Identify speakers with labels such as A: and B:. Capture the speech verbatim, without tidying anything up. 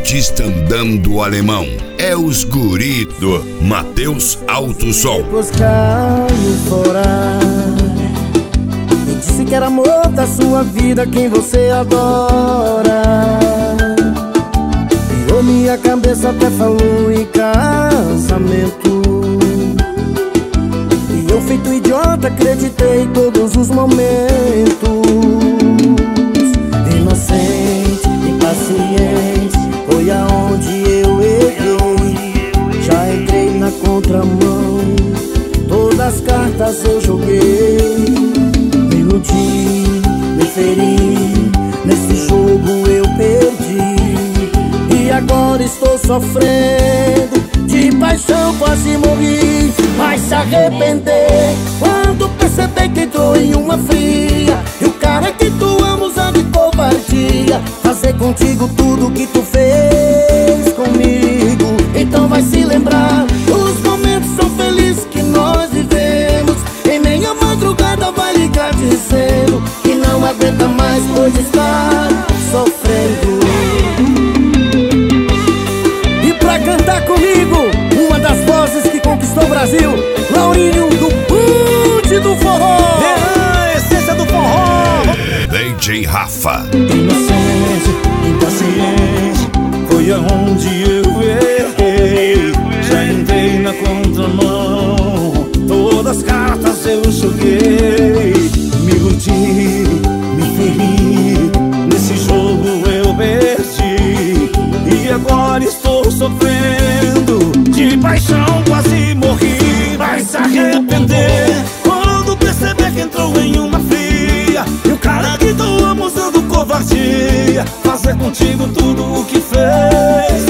A: artista andando alemão. É os guri do Matheus Alto Som.
B: Depois caiu fora, me disse que era amor da sua vida, quem você adora. Virou minha cabeça, até falou em casamento. E eu, feito idiota, acreditei em todos os momentos. Inocente, impaciente, foi aonde eu errei. Já entrei na contramão, todas as cartas eu joguei. Me iludi, me feri, nesse jogo eu perdi. E agora estou sofrendo, de paixão quase morri. Vai se arrepender quando perceber que entrou em uma fria. E o cara que tu ama usando de covardia, fazer contigo tudo que tu fez comigo. Então vai se lembrar, os momentos são felizes que nós vivemos. Em meia madrugada vai ligar dizendo que não aguenta mais, pois está sofrendo. E pra cantar comigo, uma das vozes que conquistou o Brasil, Laurinho do Bonde do Forró.
C: É a essência do forró.
A: D J Rafa.
C: Inocente, impaciente, foi aonde eu errei. Já entrei na contramão, todas as cartas eu joguei. Me iludi, me feri, nesse jogo eu perdi. E agora estou sofrendo, de paixão quase morri. Vai se arrepender quando perceber que entrou em uma fria. E o cara que tu ama usando covardia, fazer contigo tudo o que fez